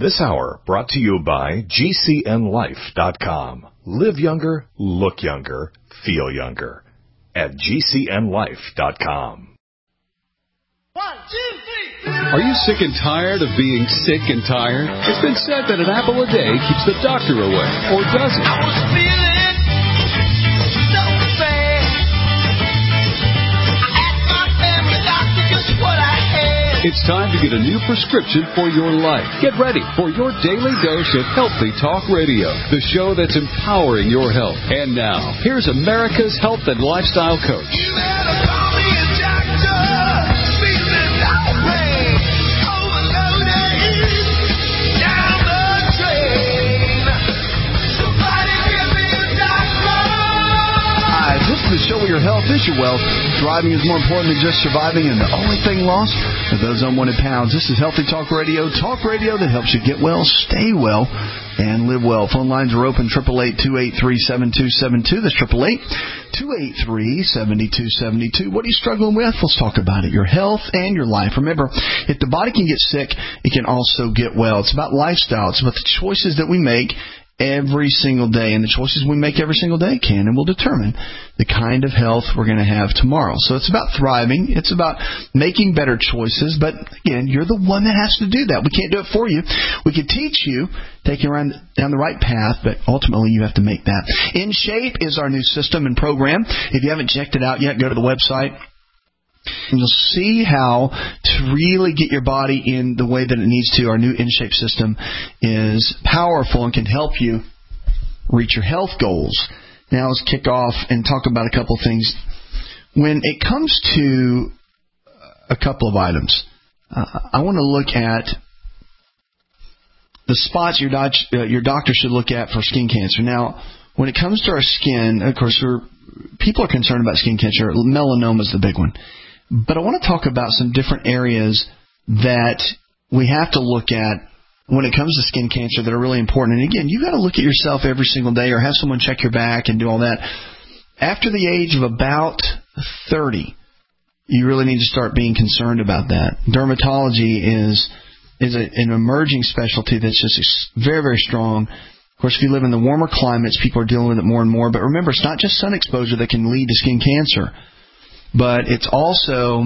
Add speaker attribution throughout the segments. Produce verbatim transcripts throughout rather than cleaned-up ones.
Speaker 1: This hour brought to you by G C N life dot com. Live younger, look younger, feel younger at G C N life dot com.
Speaker 2: One, two, three. Are you sick and tired of being sick and tired? It's been said that an apple a day keeps the doctor away, or does it?
Speaker 3: I was feeling so bad. I asked my family doctor just what I had.
Speaker 2: It's time to get a new prescription for your life. Get ready for your daily dose of Healthy Talk Radio, the show that's empowering your health. And now, here's America's health and lifestyle coach.
Speaker 3: You better call me a doctor. Feeling like rain. Overloaded. Down the drain. Somebody give me a doctor.
Speaker 4: Hi, this is the show where your health is your wealth. Driving is more important than just surviving, and the only thing lost are those unwanted pounds. This is Healthy Talk Radio, talk radio that helps you get well, stay well, and live well. Phone lines are open, eight eight eight, two eight three, seven two seven two. That's eight eight eight, two eight three, seven two seven two. What are you struggling with? Let's talk about it. Your health and your life. Remember, if the body can get sick, it can also get well. It's about lifestyle. It's about the choices that we make every single day, and the choices we make every single day can and will determine the kind of health we're going to have tomorrow. So it's about thriving. It's about making better choices, but again, you're the one that has to do that. We can't do it for you. We can teach you, take you around down the right path, but ultimately you have to make that. In Shape is our new system and program. If you haven't checked it out yet, go to the website. And you'll see how to really get your body in the way that it needs to. Our new InShape system is powerful and can help you reach your health goals. Now let's kick off and talk about a couple of things. When it comes to a couple of items, uh, I want to look at the spots your, doc- uh, your doctor should look at for skin cancer. Now, when it comes to our skin, of course, we're, people are concerned about skin cancer. Melanoma is the big one. But I want to talk about some different areas that we have to look at when it comes to skin cancer that are really important. And again, you've got to look at yourself every single day or have someone check your back and do all that. After the age of about thirty, you really need to start being concerned about that. Dermatology is is a, an emerging specialty that's just very, very strong. Of course, if you live in the warmer climates, people are dealing with it more and more. But remember, it's not just sun exposure that can lead to skin cancer. But it's also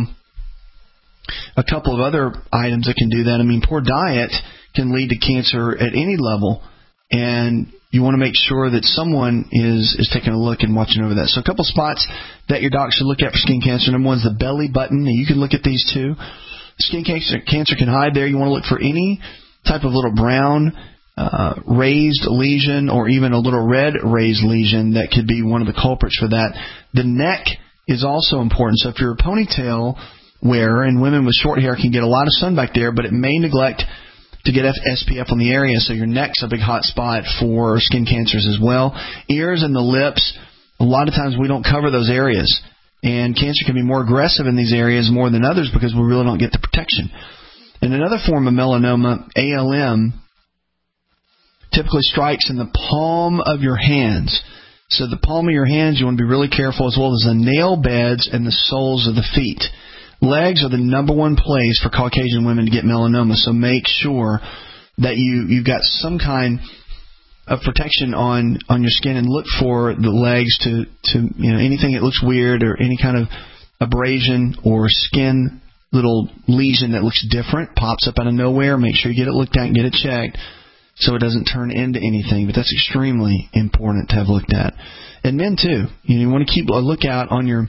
Speaker 4: a couple of other items that can do that. I mean, poor diet can lead to cancer at any level, and you want to make sure that someone is, is taking a look and watching over that. So a couple spots that your doc should look at for skin cancer. Number one is the belly button, and you can look at these too. Skin cancer, cancer can hide there. You want to look for any type of little brown uh, raised lesion or even a little red raised lesion that could be one of the culprits for that. The neck is also important. So if you're a ponytail wearer, and women with short hair can get a lot of sun back there, but it may neglect to get S P F on the area, so your neck's a big hot spot for skin cancers as well. Ears and the lips, a lot of times we don't cover those areas, and cancer can be more aggressive in these areas more than others because we really don't get the protection. And another form of melanoma, A L M, typically strikes in the palm of your hands. So the palm of your hands, you want to be really careful, as well as the nail beds and the soles of the feet. Legs are the number one place for Caucasian women to get melanoma, so make sure that you, you've got some kind of protection on, on your skin, and look for the legs to, to, you know, anything that looks weird or any kind of abrasion or skin little lesion that looks different, pops up out of nowhere. Make sure you get it looked at and get it checked, so it doesn't turn into anything. But that's extremely important to have looked at. And men, too. You know, you want to keep a lookout on your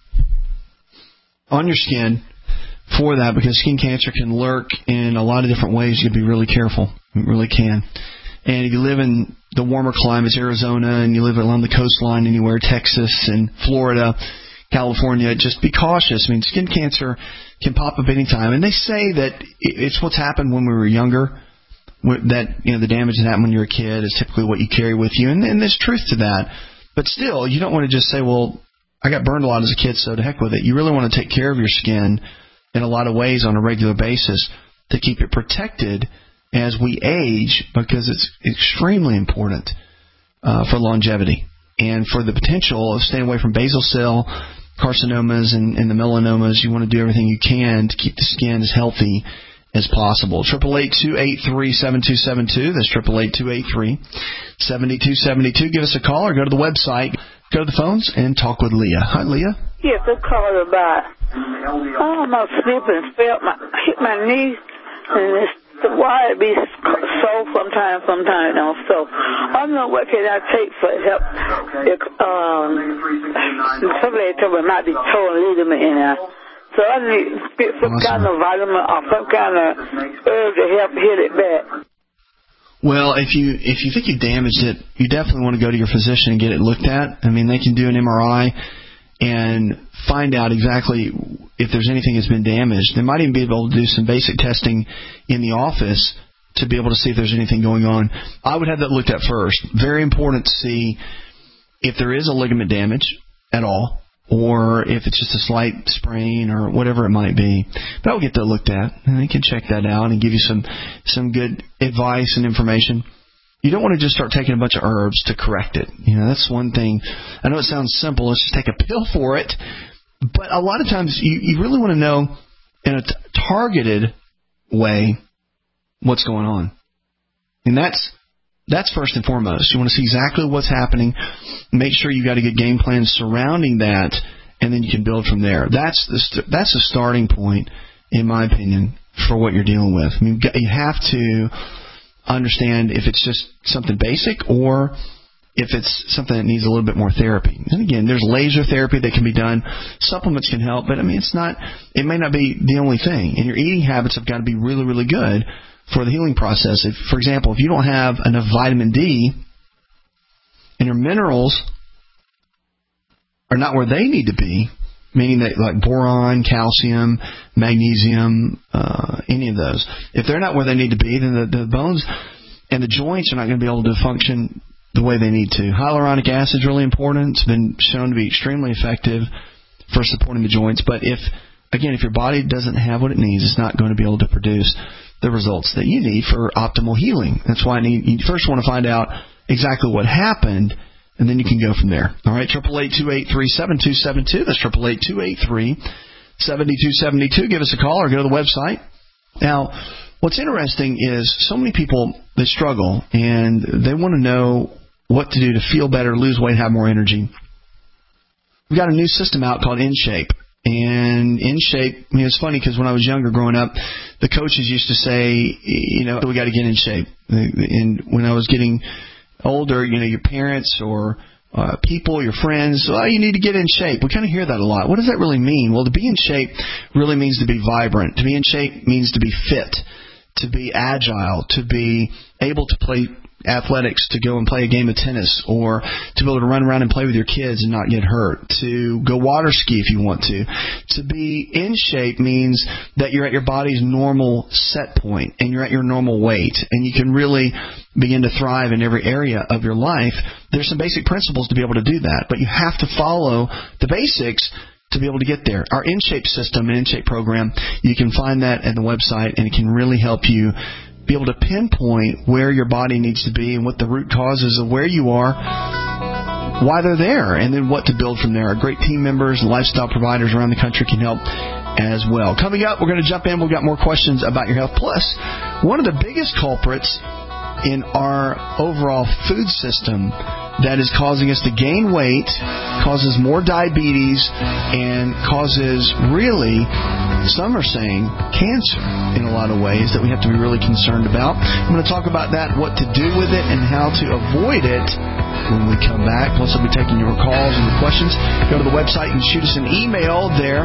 Speaker 4: on your skin for that, because skin cancer can lurk in a lot of different ways. You have to be really careful. It really can. And if you live in the warmer climates, Arizona, and you live along the coastline anywhere, Texas and Florida, California, just be cautious. I mean, skin cancer can pop up anytime. And they say that it's what's happened when we were younger. That, you know, the damage that happened when you were a kid is typically what you carry with you, and, and there's truth to that. But still, you don't want to just say, well, I got burned a lot as a kid, so to heck with it. You really want to take care of your skin in a lot of ways on a regular basis to keep it protected as we age, because it's extremely important uh, for longevity and for the potential of staying away from basal cell carcinomas and, and the melanomas. You want to do everything you can to keep the skin as healthy as possible. Triple eight two eight three seven two seven two. That's triple eight two eight three seven two seven two. Give us a call or go to the website, go to the phones, and talk with Leah. Hi, Leah.
Speaker 5: Yes, I called about. Oh, I'm slipping and felt my hit my knee, and it's the wire be sore sometimes, sometimes no. So I don't know what can I take for help. If, um, somebody told me it might be torn ligament in there. So I need some awesome. kind of vitamin or some kind of herb to help heal it back.
Speaker 4: Well, if you if you think you damaged it, you definitely want to go to your physician and get it looked at. I mean, they can do an M R I and find out exactly if there's anything that's been damaged. They might even be able to do some basic testing in the office to be able to see if there's anything going on. I would have that looked at first. Very important to see if there is a ligament damage at all, or if it's just a slight sprain or whatever it might be. But I'll get that looked at, and they can check that out and give you some some good advice and information. You don't want to just start taking a bunch of herbs to correct it. You know, that's one thing. I know it sounds simple. Let's just take a pill for it. But a lot of times you, you really want to know in a t- targeted way what's going on. And that's that's first and foremost. You want to see exactly what's happening. Make sure you got a good game plan surrounding that, and then you can build from there. That's the st- that's the starting point, in my opinion, for what you're dealing with. I mean, you have to understand if it's just something basic or if it's something that needs a little bit more therapy. And again, there's laser therapy that can be done. Supplements can help, but I mean, it's not, it may not be the only thing. And your eating habits have got to be really, really good for the healing process. If, for example, if you don't have enough vitamin D and your minerals are not where they need to be, meaning that like boron, calcium, magnesium, uh, any of those, if they're not where they need to be, then the, the bones and the joints are not going to be able to function the way they need to. Hyaluronic acid is really important. It's been shown to be extremely effective for supporting the joints. But if, again, if your body doesn't have what it needs, it's not going to be able to produce the results that you need for optimal healing. That's why I need, you first want to find out exactly what happened, and then you can go from there. All right, triple eight two eight three seven two seven two. That's triple eight two eight three seven two seven two. Give us a call or go to the website. Now, what's interesting is so many people, they struggle, and they want to know what to do to feel better, lose weight, have more energy. We've got a new system out called InShape. And InShape, I mean, it's funny because when I was younger growing up, the coaches used to say, you know, we got to get in shape. And when I was getting older, you know, your parents or uh, people, your friends, oh, you need to get in shape. We kind of hear that a lot. What does that really mean? Well, to be in shape really means to be vibrant. To be in shape means to be fit, to be agile, to be able to play athletics, to go and play a game of tennis, or to be able to run around and play with your kids and not get hurt, to go water ski if you want to. To be in shape means that you're at your body's normal set point and you're at your normal weight, and you can really begin to thrive in every area of your life. There's some basic principles to be able to do that, but you have to follow the basics to be able to get there. Our InShape system and InShape program, you can find that at the website, and it can really help you be able to pinpoint where your body needs to be and what the root causes of where you are, why they're there, and then what to build from there. Our great team members and lifestyle providers around the country can help as well. Coming up, we're going to jump in. We've got more questions about your health. Plus, one of the biggest culprits in our overall food system that is causing us to gain weight, causes more diabetes, and causes really, some are saying, cancer in a lot of ways that we have to be really concerned about. I'm going to talk about that, what to do with it, and how to avoid it when we come back. Plus, I'll be taking your calls and your questions. Go to the website and shoot us an email there.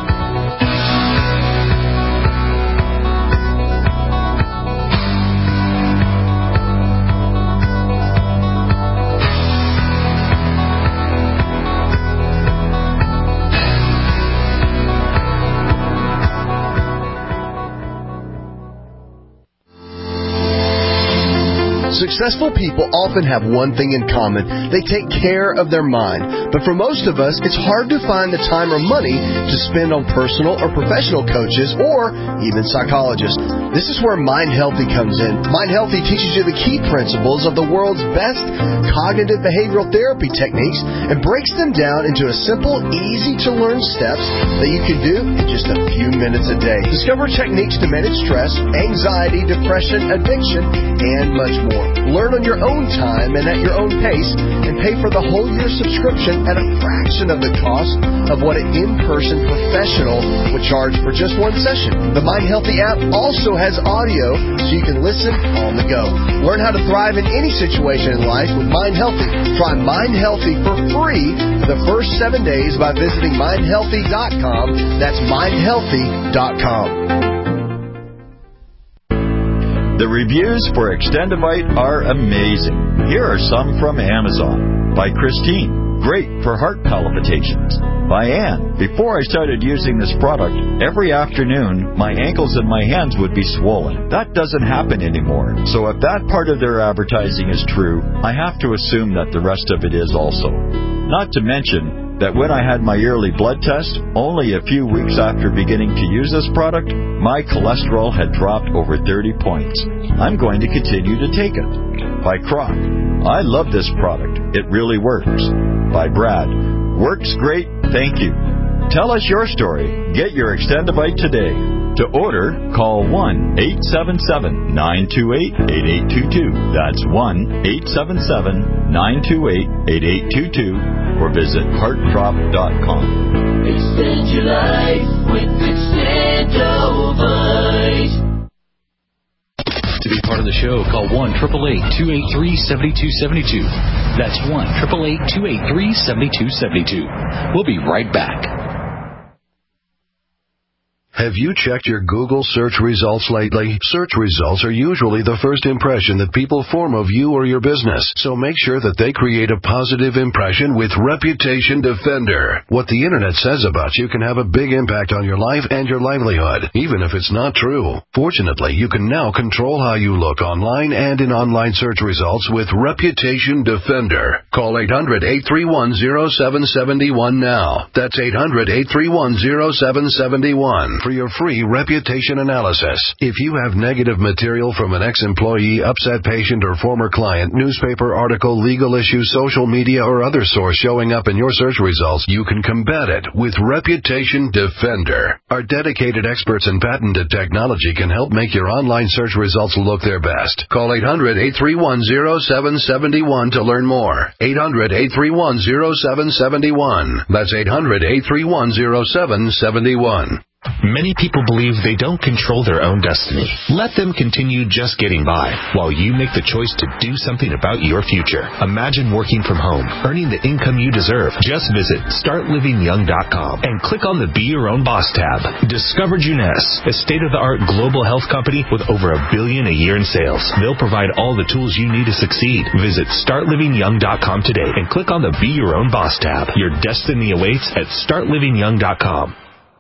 Speaker 6: Successful people often have one thing in common. They take care of their mind. But for most of us, it's hard to find the time or money to spend on personal or professional coaches or even psychologists. This is where Mind Healthy comes in. Mind Healthy teaches you the key principles of the world's best cognitive behavioral therapy techniques and breaks them down into a simple, easy-to-learn steps that you can do in just a few minutes a day. Discover techniques to manage stress, anxiety, depression, addiction, and much more. Learn on your own time and at your own pace, and pay for the whole year subscription at a fraction of the cost of what an in-person professional would charge for just one session. The Mind Healthy app also has audio so you can listen on the go. Learn how to thrive in any situation in life with Mind Healthy. Try Mind Healthy for free for the first seven days by visiting mind healthy dot com. That's mind healthy dot com.
Speaker 7: The reviews for Extendivite are amazing. Here are some from Amazon. By Christine, great for heart palpitations. By Ann, before I started using this product, every afternoon my ankles and my hands would be swollen. That doesn't happen anymore. So if that part of their advertising is true, I have to assume that the rest of it is also. Not to mention that when I had my yearly blood test, only a few weeks after beginning to use this product, my cholesterol had dropped over thirty points. I'm going to continue to take it. By Croc, I love this product. It really works. By Brad, works great, thank you. Tell us your story. Get your Extendivite today. To order, call one eight seven seven, nine two eight, eight eight two two. That's one eight seven seven, nine two eight, eight eight two two or visit heart drop dot com.
Speaker 3: Extend your life with Extendivite.
Speaker 2: To be part of the show, call one eight eight eight, two eight three, seven two seven two. That's one eight eight eight, two eight three, seven two seven two. We'll be right back.
Speaker 8: Have you checked your Google search results lately? Search results are usually the first impression that people form of you or your business, so make sure that they create a positive impression with Reputation Defender. What the internet says about you can have a big impact on your life and your livelihood, even if it's not true. Fortunately, you can now control how you look online and in online search results with Reputation Defender. Call eight hundred, eight three one, zero seven seven one now. That's eight hundred, eight three one, zero seven seven one. For your free reputation analysis. If you have negative material from an ex-employee, upset patient, or former client, newspaper article, legal issue, social media, or other source showing up in your search results, you can combat it with Reputation Defender. Our dedicated experts in patented technology can help make your online search results look their best. Call eight hundred, eight three one, zero seven seven one to learn more. eight hundred, eight three one, zero seven seven one. That's eight hundred, eight three one, zero seven seven one.
Speaker 9: Many people believe they don't control their own destiny. Let them continue just getting by while you make the choice to do something about your future. Imagine working from home, earning the income you deserve. Just visit start living young dot com and click on the Be Your Own Boss tab. Discover Juness, a state-of-the-art global health company with over a billion a year in sales. They'll provide all the tools you need to succeed. Visit start living young dot com today and click on the Be Your Own Boss tab. Your destiny awaits at start living young dot com.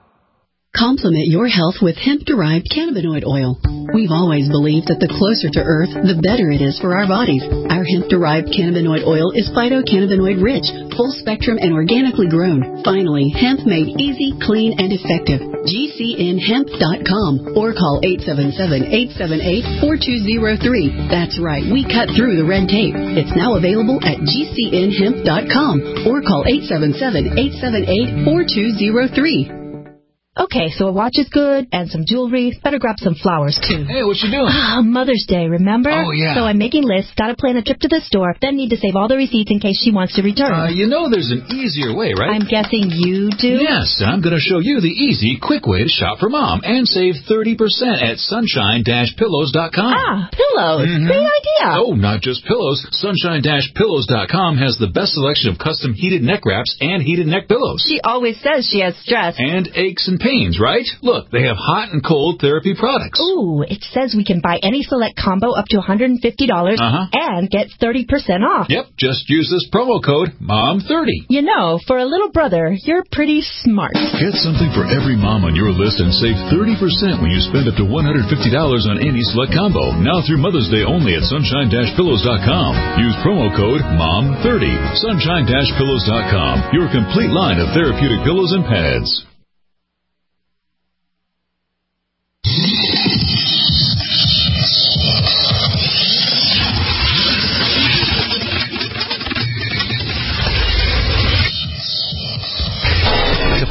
Speaker 10: Complement your health with hemp-derived cannabinoid oil. We've always believed that the closer to Earth, the better it is for our bodies. Our hemp-derived cannabinoid oil is phytocannabinoid-rich, full-spectrum, and organically grown. Finally, hemp made easy, clean, and effective. G C N hemp dot com or call eight seven seven, eight seven eight, four two zero three. That's right, we cut through the red tape. It's now available at G C N hemp dot com or call eight seven seven, eight seven eight, four two zero three.
Speaker 11: Okay, so a watch is good, and some jewelry. Better grab some flowers, too.
Speaker 12: Hey, what you doing?
Speaker 11: Ah, Mother's Day, remember?
Speaker 12: Oh, yeah.
Speaker 11: So I'm making lists, gotta plan a trip to the store, then need to save all the receipts in case she wants to return.
Speaker 12: Uh, you know there's an easier way, right?
Speaker 11: I'm guessing you do?
Speaker 12: Yes, I'm going to show you the easy, quick way to shop for Mom and save thirty percent at sunshine dash pillows dot com.
Speaker 11: Ah, pillows.
Speaker 12: Mm-hmm.
Speaker 11: Great idea.
Speaker 12: Oh, not just pillows. sunshine dash pillows dot com has the best selection of custom heated neck wraps and heated neck pillows.
Speaker 11: She always says she has stress.
Speaker 12: And aches and pains, right? Look, they have hot and cold therapy products.
Speaker 11: Ooh, it says we can buy any select combo up to one hundred fifty dollars
Speaker 12: uh-huh.
Speaker 11: and get thirty percent off.
Speaker 12: Yep, just use this promo code mom thirty.
Speaker 11: You know, for a little brother, you're pretty smart.
Speaker 13: Get something for every mom on your list and save thirty percent when you spend up to one hundred fifty dollars on any select combo. Now through Mother's Day only at sunshine dash pillows dot com. Use promo code mom thirty. sunshine dash pillows dot com. Your complete line of therapeutic pillows and pads.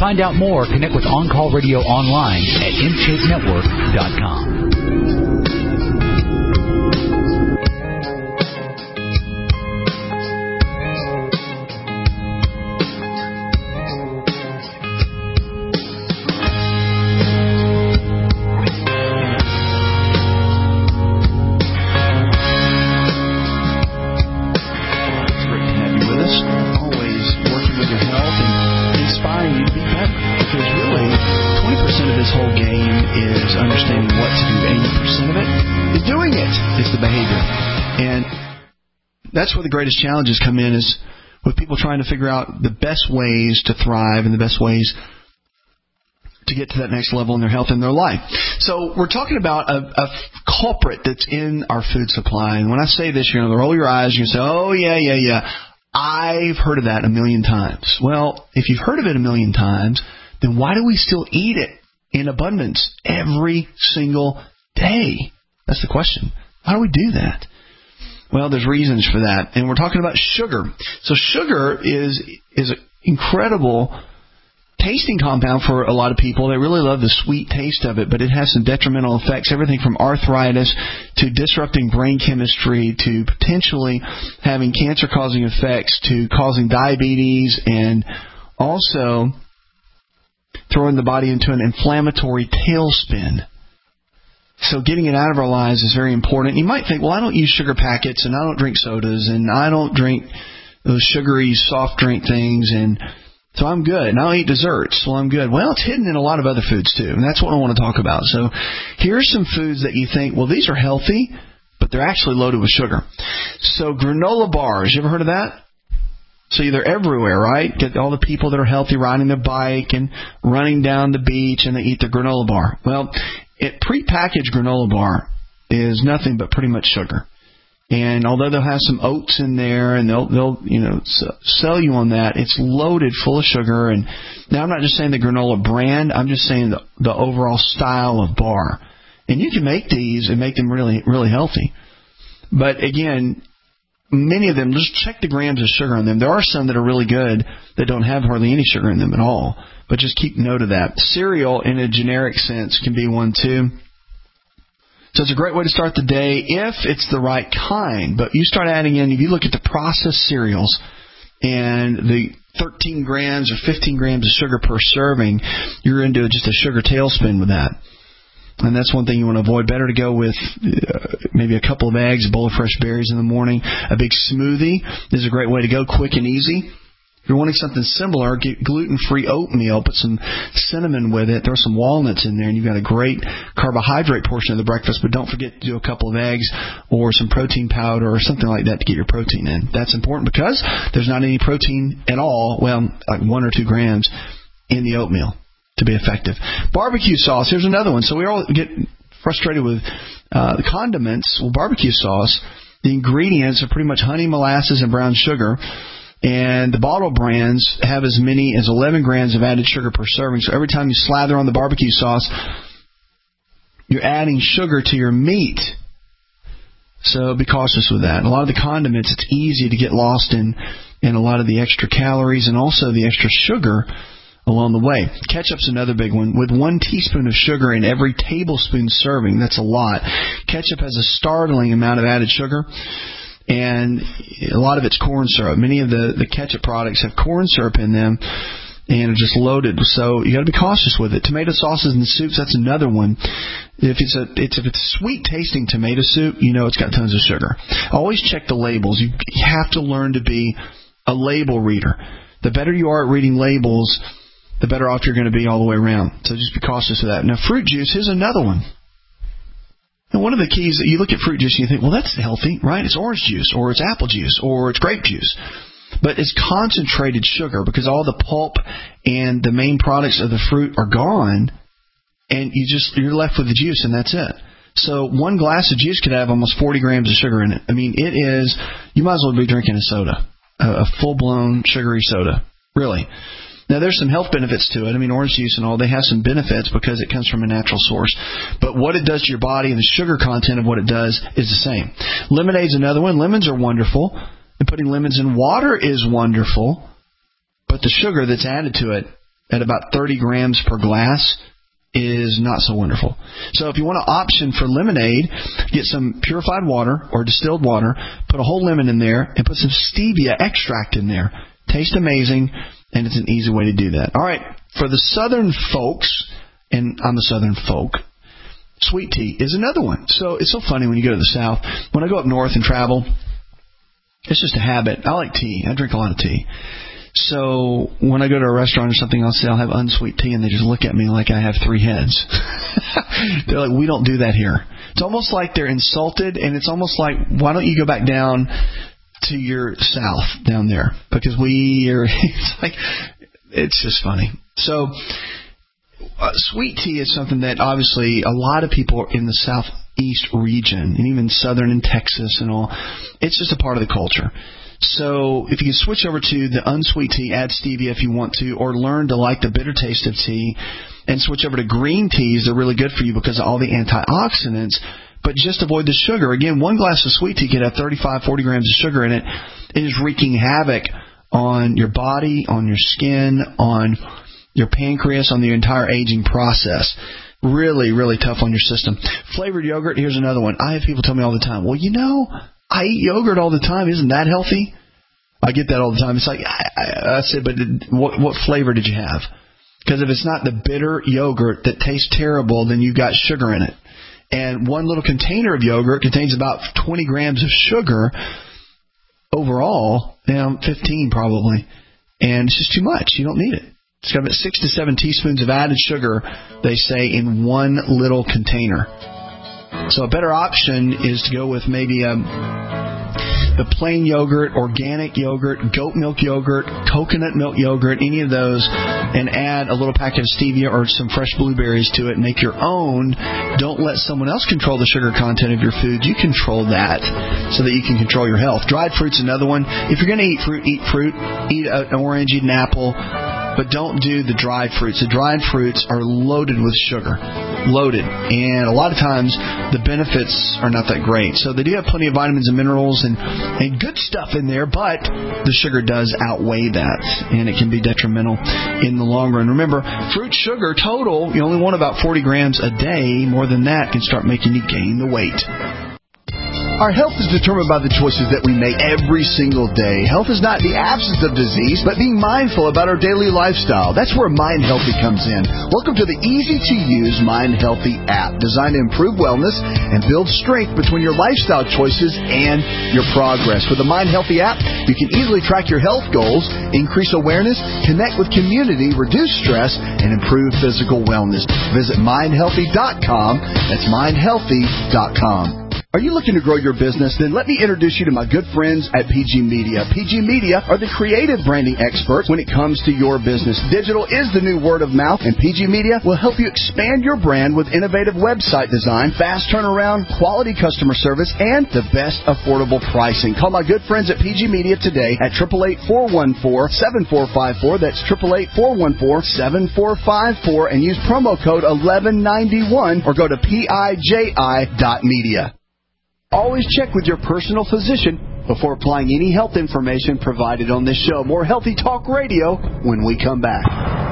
Speaker 12: find out more, connect with On Call Radio online at in shape network dot com.
Speaker 4: That's where the greatest challenges come in, is with people trying to figure out the best ways to thrive and the best ways to get to that next level in their health and their life. So we're talking about a, a culprit that's in our food supply. And when I say this, you're going to roll your eyes and you say, oh, yeah, yeah, yeah, I've heard of that a million times. Well, if you've heard of it a million times, then why do we still eat it in abundance every single day? That's the question. Why do we do that? Well, there's reasons for that, and we're talking about sugar. So sugar is is an incredible tasting compound for a lot of people. They really love the sweet taste of it, but it has some detrimental effects, everything from arthritis to disrupting brain chemistry to potentially having cancer-causing effects to causing diabetes and also throwing the body into an inflammatory tailspin. So getting it out of our lives is very important. You might think, well, I don't use sugar packets, and I don't drink sodas, and I don't drink those sugary soft drink things, and so I'm good. And I don't eat desserts, so I'm good. Well, it's hidden in a lot of other foods, too, and that's what I want to talk about. So here's some foods that you think, well, these are healthy, but they're actually loaded with sugar. So granola bars, you ever heard of that? So they're everywhere, right? Get all the people that are healthy riding their bike and running down the beach, and they eat their granola bar. Well, it prepackaged granola bar is nothing but pretty much sugar. And although they'll have some oats in there and they'll, they'll you know, sell you on that, it's loaded full of sugar. And now I'm not just saying the granola brand, I'm just saying the, the overall style of bar. And you can make these and make them really, really healthy. But again, many of them, just check the grams of sugar on them. There are some that are really good that don't have hardly any sugar in them at all. But just keep note of that. Cereal, in a generic sense, can be one too. So it's a great way to start the day if it's the right kind. But you start adding in, if you look at the processed cereals and the thirteen grams or fifteen grams of sugar per serving, you're into just a sugar tailspin with that. And that's one thing you want to avoid. Better to go with uh, maybe a couple of eggs, a bowl of fresh berries in the morning. A big smoothie is a great way to go, quick and easy. If you're wanting something similar, get gluten-free oatmeal, put some cinnamon with it, throw some walnuts in there, and you've got a great carbohydrate portion of the breakfast. But don't forget to do a couple of eggs or some protein powder or something like that to get your protein in. That's important because there's not any protein at all, well, like one or two grams in the oatmeal to be effective. Barbecue sauce, here's another one. So we all get frustrated with uh, the condiments. Well, barbecue sauce, the ingredients are pretty much honey, molasses, and brown sugar. And the bottle brands have as many as eleven grams of added sugar per serving. So every time you slather on the barbecue sauce, you're adding sugar to your meat. So be cautious with that. And a lot of the condiments, it's easy to get lost in, in a lot of the extra calories and also the extra sugar along the way. Ketchup's another big one. With one teaspoon of sugar in every tablespoon serving, that's a lot. Ketchup has a startling amount of added sugar. And a lot of it's corn syrup. Many of the, the ketchup products have corn syrup in them and are just loaded. So you got to be cautious with it. Tomato sauces and soups, that's another one. If it's a it's if it's sweet tasting tomato soup, you know it's got tons of sugar. Always check the labels. You have to learn to be a label reader. The better you are at reading labels, the better off you're going to be all the way around. So just be cautious of that. Now, fruit juice, here's another one. And one of the keys that you look at fruit juice and you think, well, that's healthy, right? It's orange juice, or it's apple juice, or it's grape juice. But it's concentrated sugar because all the pulp and the main products of the fruit are gone, and you just, you're left with the juice, and that's it. So one glass of juice could have almost forty grams of sugar in it. I mean, it is, you might as well be drinking a soda, a, a full-blown sugary soda, really. Now, there's some health benefits to it. I mean, orange juice and all, they have some benefits because it comes from a natural source. But what it does to your body and the sugar content of what it does is the same. Lemonade's another one. Lemons are wonderful. And putting lemons in water is wonderful. But the sugar that's added to it at about thirty grams per glass is not so wonderful. So if you want an option for lemonade, get some purified water or distilled water, put a whole lemon in there, and put some stevia extract in there. Tastes amazing, and it's an easy way to do that. All right, for the southern folks, and I'm a southern folk, sweet tea is another one. So it's so funny when you go to the South. When I go up north and travel, it's just a habit. I like tea. I drink a lot of tea. So when I go to a restaurant or something, I'll say I'll have unsweet tea, and they just look at me like I have three heads. They're like, we don't do that here. It's almost like they're insulted, and it's almost like, why don't you go back down to your South down there? Because we are, it's like, it's just funny. So uh, sweet tea is something that obviously a lot of people in the Southeast region, and even southern in Texas and all, it's just a part of the culture. So if you can switch over to the unsweet tea, add stevia if you want to, or learn to like the bitter taste of tea, and switch over to green teas. They're really good for you because of all the antioxidants, but just avoid the sugar. Again, one glass of sweet tea can have thirty-five, forty grams of sugar in it. It is wreaking havoc on your body, on your skin, on your pancreas, on the entire aging process. Really, really tough on your system. Flavored yogurt, here's another one. I have people tell me all the time, well, you know, I eat yogurt all the time. Isn't that healthy? I get that all the time. It's like, I, I, I said, but did, what, what flavor did you have? Because if it's not the bitter yogurt that tastes terrible, then you've got sugar in it. And one little container of yogurt contains about twenty grams of sugar overall, you know, fifteen probably. And it's just too much. You don't need it. It's got about six to seven teaspoons of added sugar, they say, in one little container. So a better option is to go with maybe a, the plain yogurt, organic yogurt, goat milk yogurt, coconut milk yogurt, any of those, and add a little packet of stevia or some fresh blueberries to it and make your own. Don't let someone else control the sugar content of your food. You control that so that you can control your health. Dried fruit's another one. If you're going to eat fruit, eat fruit. Eat an orange, eat an apple. But don't do the dried fruits. The dried fruits are loaded with sugar. Loaded. And a lot of times, the benefits are not that great. So they do have plenty of vitamins and minerals and, and good stuff in there, but the sugar does outweigh that. And it can be detrimental in the long run. Remember, fruit sugar total, you only want about forty grams a day. More than that can start making you gain the weight.
Speaker 6: Our health is determined by the choices that we make every single day. Health is not the absence of disease, but being mindful about our daily lifestyle. That's where Mind Healthy comes in. Welcome to the easy-to-use Mind Healthy app, designed to improve wellness and build strength between your lifestyle choices and your progress. With the Mind Healthy app, you can easily track your health goals, increase awareness, connect with community, reduce stress, and improve physical wellness. Visit mind healthy dot com. That's mind healthy dot com. Are you looking to grow your business? Then let me introduce you to my good friends at P G Media. P G Media are the creative branding experts when it comes to your business. Digital is the new word of mouth, and P G Media will help you expand your brand with innovative website design, fast turnaround, quality customer service, and the best affordable pricing. Call my good friends at P G Media today at eight eight eight, four one four, seven four five four. That's eight eight eight, four one four, seven four five four, and use promo code eleven ninety-one or go to P I J I dot media. Always check with your personal physician before applying any health information provided on this show. More Healthy Talk Radio when we come back.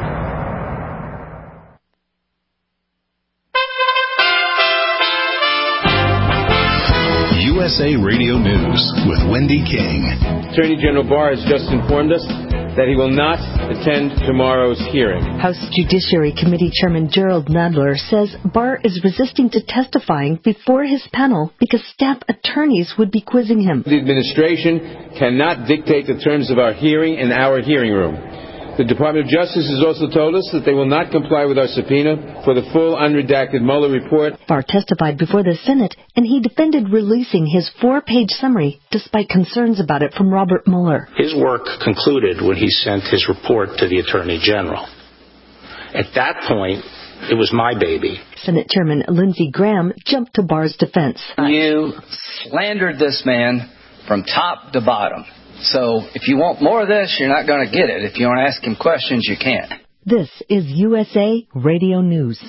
Speaker 1: U S A Radio News with Wendy King.
Speaker 14: Attorney General Barr has just informed us that he will not attend tomorrow's hearing.
Speaker 15: House Judiciary Committee Chairman Gerald Nadler says Barr is resisting to testifying before his panel because staff attorneys would be quizzing him.
Speaker 14: The administration cannot dictate the terms of our hearing in our hearing room. The Department of Justice has also told us that they will not comply with our subpoena for the full unredacted Mueller report.
Speaker 15: Barr testified before the Senate, and he defended releasing his four-page summary despite concerns about it from Robert Mueller.
Speaker 16: His work concluded when he sent his report to the Attorney General. At that point, it was my baby.
Speaker 15: Senate Chairman Lindsey Graham jumped to Barr's defense.
Speaker 17: You slandered this man from top to bottom. So if you want more of this, you're not going to get it. If you want to ask him questions, you can't.
Speaker 15: This is U S A Radio News.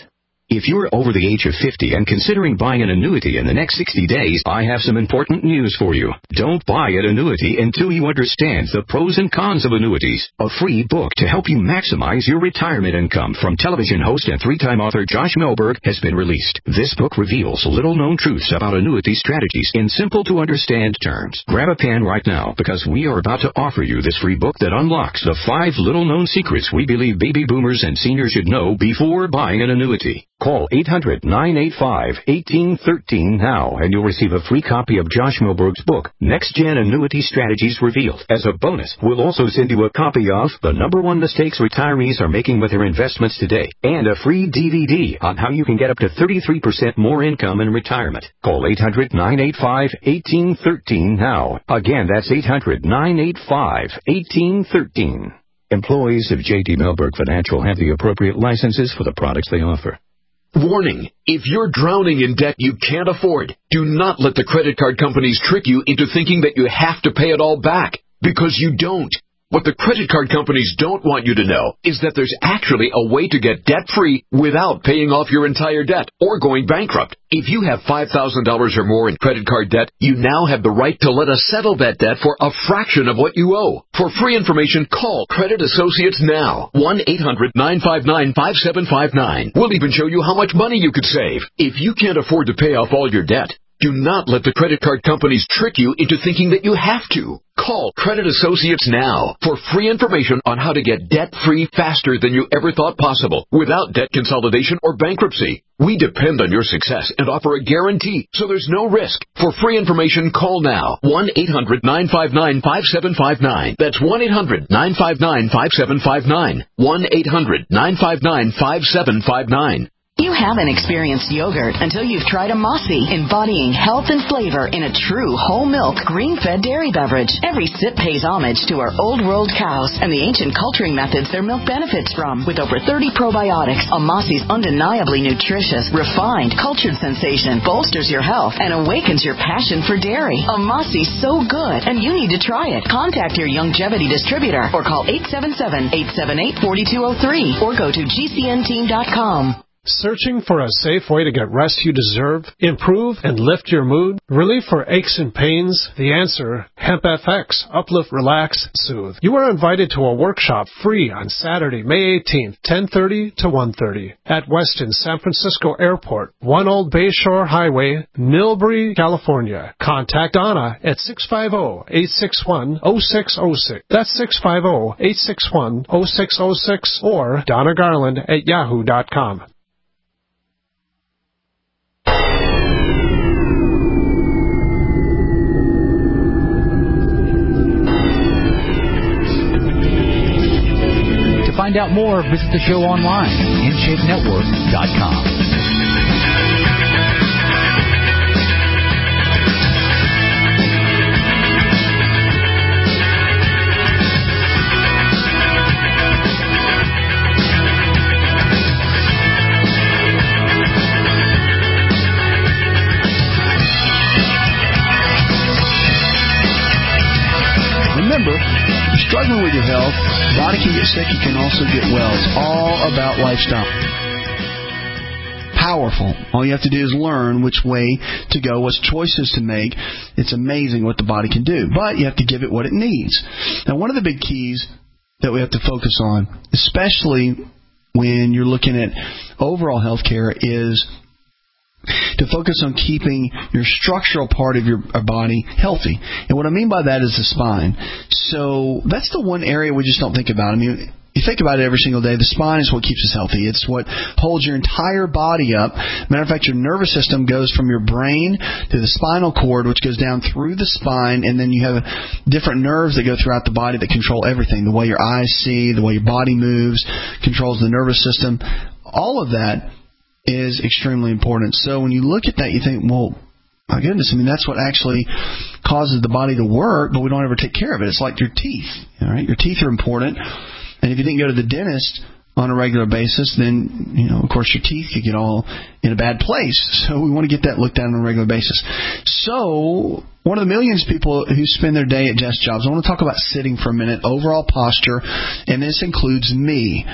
Speaker 18: If you're over the age of fifty and considering buying an annuity in the next sixty days, I have some important news for you. Don't buy an annuity until you understand the pros and cons of annuities. A free book to help you maximize your retirement income from television host and three-time author Josh Melberg has been released. This book reveals little-known truths about annuity strategies in simple-to-understand terms. Grab a pen right now because we are about to offer you this free book that unlocks the five little-known secrets we believe baby boomers and seniors should know before buying an annuity. Call eight hundred, nine eight five, one eight one three now and you'll receive a free copy of Josh Melberg's book, Next Gen Annuity Strategies Revealed. As a bonus, we'll also send you a copy of The Number One Mistakes Retirees Are Making with Their Investments Today and a free D V D on how you can get up to thirty-three percent more income in retirement. Call eight hundred, nine eight five, one eight one three now. Again, that's eight hundred, nine eight five, one eight one three. Employees of J D Melberg Financial have the appropriate licenses for the products they offer.
Speaker 19: Warning, if you're drowning in debt you can't afford, do not let the credit card companies trick you into thinking that you have to pay it all back, because you don't. What the credit card companies don't want you to know is that there's actually a way to get debt-free without paying off your entire debt or going bankrupt. If you have five thousand dollars or more in credit card debt, you now have the right to let us settle that debt for a fraction of what you owe. For free information, call Credit Associates now. one eight hundred, nine five nine, five seven five nine. We'll even show you how much money you could save. If you can't afford to pay off all your debt, do not let the credit card companies trick you into thinking that you have to. Call Credit Associates now for free information on how to get debt-free faster than you ever thought possible without debt consolidation or bankruptcy. We depend on your success and offer a guarantee, so there's no risk. For free information, call now. one eight hundred, nine five nine, five seven five nine. That's one eight hundred, nine five nine, five seven five nine. one eight hundred, nine five nine, five seven five nine.
Speaker 20: You haven't experienced yogurt until you've tried a Mossy, embodying health and flavor in a true whole milk, green-fed dairy beverage. Every sip pays homage to our old world cows and the ancient culturing methods their milk benefits from. With over thirty probiotics, a Mossy's undeniably nutritious, refined, cultured sensation bolsters your health and awakens your passion for dairy. A Mossy's so good, and you need to try it. Contact your Youngevity distributor or call eight seven seven, eight seven eight, four two zero three or go to G C N team dot com.
Speaker 21: Searching for a safe way to get rest you deserve, improve and lift your mood, relief for aches and pains? The answer, Hemp F X, Uplift, Relax, Soothe. You are invited to a workshop free on Saturday, May eighteenth, ten thirty to one thirty at Westin San Francisco Airport, one Old Bayshore Highway, Millbury, California. Contact Donna at six five zero, eight six one, zero six zero six. That's six five zero, eight six one, zero six zero six or Donna Garland at yahoo dot com.
Speaker 12: To find out more, visit the show online, in shape network dot com.
Speaker 4: Remember, if you're struggling with your health, body can get sick, you can also get well. It's all about lifestyle. Powerful. All you have to do is learn which way to go, what choices to make. It's amazing what the body can do, but you have to give it what it needs. Now, one of the big keys that we have to focus on, especially when you're looking at overall health care, is to focus on keeping your structural part of your body healthy. And what I mean by that is the spine. So that's the one area we just don't think about. I mean, you think about it every single day. The spine is what keeps us healthy. It's what holds your entire body up. Matter of fact, your nervous system goes from your brain to the spinal cord, which goes down through the spine, and then you have different nerves that go throughout the body that control everything. The way your eyes see, the way your body moves, controls the nervous system. All of that is extremely important. So when you look at that, you think, well, my goodness, I mean, that's what actually causes the body to work, but we don't ever take care of it. It's like your teeth. All right? Your teeth are important. And if you didn't go to the dentist on a regular basis, then, you know, of course, your teeth could get all in a bad place. So we want to get that looked at on a regular basis. So one of the millions of people who spend their day at desk jobs, I want to talk about sitting for a minute, overall posture, and this includes me.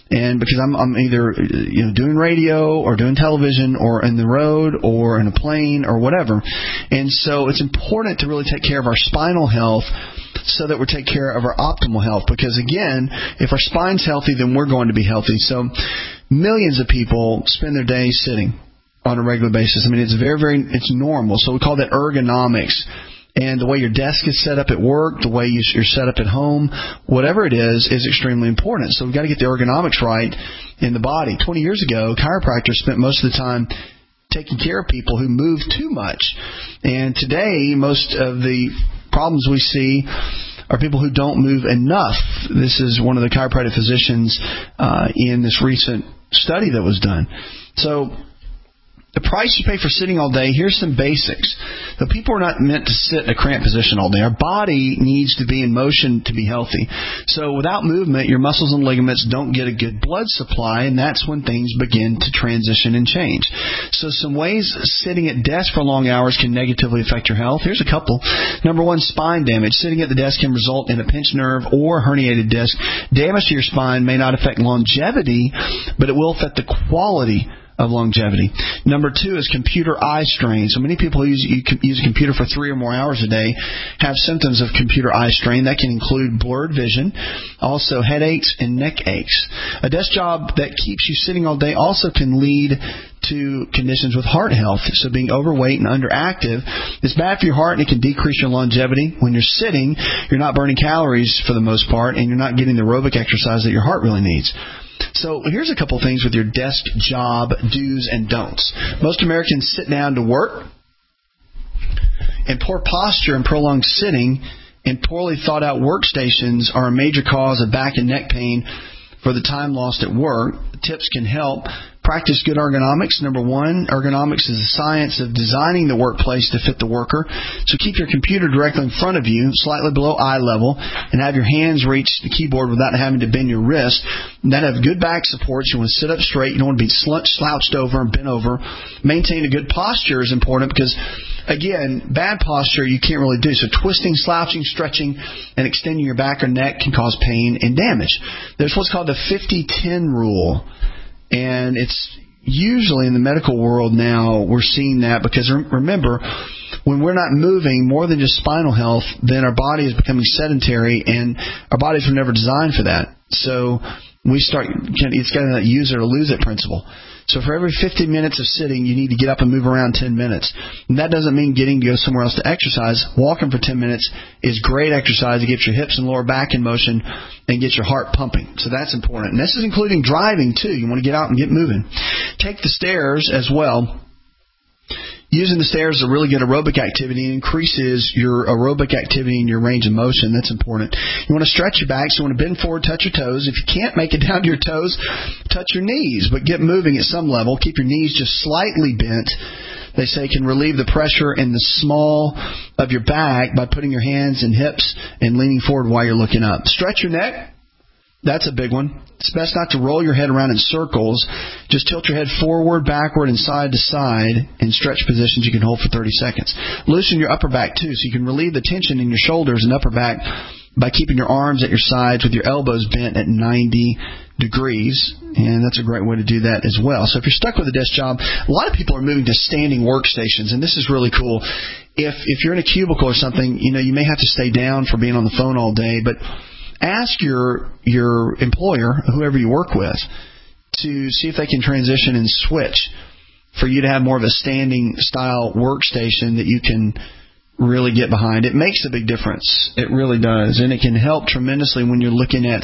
Speaker 4: And because I'm, I'm either you know doing radio or doing television or in the road or in a plane or whatever. And so it's important to really take care of our spinal health so that we take care of our optimal health. Because, again, if our spine's healthy, then we're going to be healthy. So millions of people spend their days sitting on a regular basis. I mean, it's very, very, it's normal. So we call that ergonomics. And the way your desk is set up at work, the way you're set up at home, whatever it is, is extremely important. So we've got to get the ergonomics right in the body. twenty years ago, chiropractors spent most of the time taking care of people who move too much. And today, most of the problems we see are people who don't move enough. This is one of the chiropractic physicians uh, in this recent study that was done. So the price you pay for sitting all day, here's some basics. The people are not meant to sit in a cramped position all day. Our body needs to be in motion to be healthy. So without movement, your muscles and ligaments don't get a good blood supply, and that's when things begin to transition and change. So some ways sitting at desk for long hours can negatively affect your health. Here's a couple. Number one, spine damage. Sitting at the desk can result in a pinched nerve or herniated disc. Damage to your spine may not affect longevity, but it will affect the quality of longevity. Number two is computer eye strain. So many people who use, use a computer for three or more hours a day have symptoms of computer eye strain. That can include blurred vision, also headaches and neck aches. A desk job that keeps you sitting all day also can lead to conditions with heart health. So being overweight and underactive is bad for your heart, and it can decrease your longevity. When you're sitting, you're not burning calories for the most part, and you're not getting the aerobic exercise that your heart really needs. So here's a couple things with your desk job do's and don'ts. Most Americans sit down to work, and poor posture and prolonged sitting and poorly thought out workstations are a major cause of back and neck pain for the time lost at work. Tips can help. Practice good ergonomics. Number one, ergonomics is the science of designing the workplace to fit the worker. So keep your computer directly in front of you, slightly below eye level, and have your hands reach the keyboard without having to bend your wrist. And then have good back support. You want to sit up straight. You don't want to be slouched over and bent over. Maintain a good posture is important because, again, bad posture you can't really do. So twisting, slouching, stretching, and extending your back or neck can cause pain and damage. There's what's called the fifty ten rule. And it's usually in the medical world now we're seeing that because, remember, when we're not moving more than just spinal health, then our body is becoming sedentary, and our bodies were never designed for that. So we start, it's got that use it or lose it principle. So for every fifty minutes of sitting, you need to get up and move around ten minutes. And that doesn't mean getting to go somewhere else to exercise. Walking for ten minutes is great exercise to get your hips and lower back in motion and get your heart pumping. So that's important. And this is including driving, too. You want to get out and get moving. Take the stairs as well. Using the stairs is a really good aerobic activity and increases your aerobic activity and your range of motion. That's important. You want to stretch your back, so you want to bend forward, touch your toes. If you can't make it down to your toes, touch your knees, but get moving at some level. Keep your knees just slightly bent. They say can relieve the pressure in the small of your back by putting your hands and hips and leaning forward while you're looking up. Stretch your neck. That's a big one. It's best not to roll your head around in circles. Just tilt your head forward, backward, and side to side in stretch positions you can hold for thirty seconds. Loosen your upper back, too, so you can relieve the tension in your shoulders and upper back by keeping your arms at your sides with your elbows bent at ninety degrees. And that's a great way to do that as well. So if you're stuck with a desk job, a lot of people are moving to standing workstations, and this is really cool. If, if you're in a cubicle or something, you know, you may have to stay down for being on the phone all day, but ask your your employer, whoever you work with, to see if they can transition and switch for you to have more of a standing style workstation that you can really get behind. It makes a big difference. It really does. And it can help tremendously when you're looking at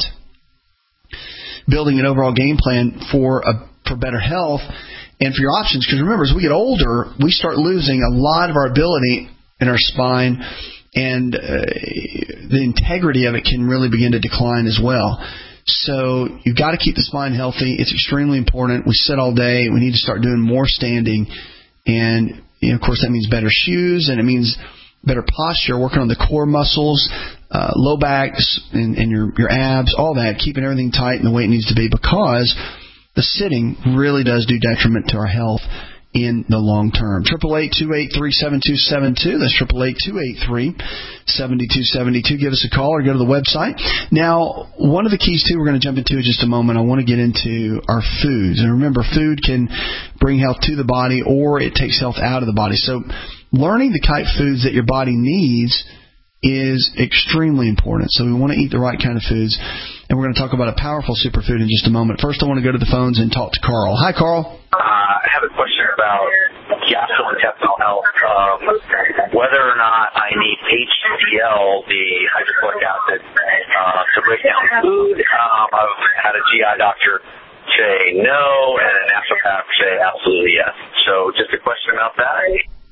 Speaker 4: building an overall game plan for a, for better health and for your options. Because remember, as we get older, we start losing a lot of our ability in our spine, and uh, the integrity of it can really begin to decline as well. So you've got to keep the spine healthy. It's extremely important. We sit all day. We need to start doing more standing. And, you know, of course, that means better shoes, and it means better posture, working on the core muscles, uh, low backs, and, and your, your abs, all that, keeping everything tight and the way it needs to be, because the sitting really does do detriment to our health in the long term. eight eight eight, two eight three, seven two seven two. That's eight eight eight, two eight three, seventy-two seventy-two. Give us a call or go to the website. Now, one of the keys, too, we're going to jump into in just a moment. I want to get into our foods. And remember, food can bring health to the body or it takes health out of the body. So learning the type of foods that your body needs is extremely important. So we want to eat the right kind of foods. And we're going to talk about a powerful superfood in just a moment. First, I want to go to the phones and talk to Carl. Hi, Carl.
Speaker 5: Uh, I have a question about gastrointestinal health. Um, whether or not I need H D L, the hydrochloric acid, uh, to break down food. Um, I've had a G I doctor say no, and a naturopath say absolutely yes. So just a question about that.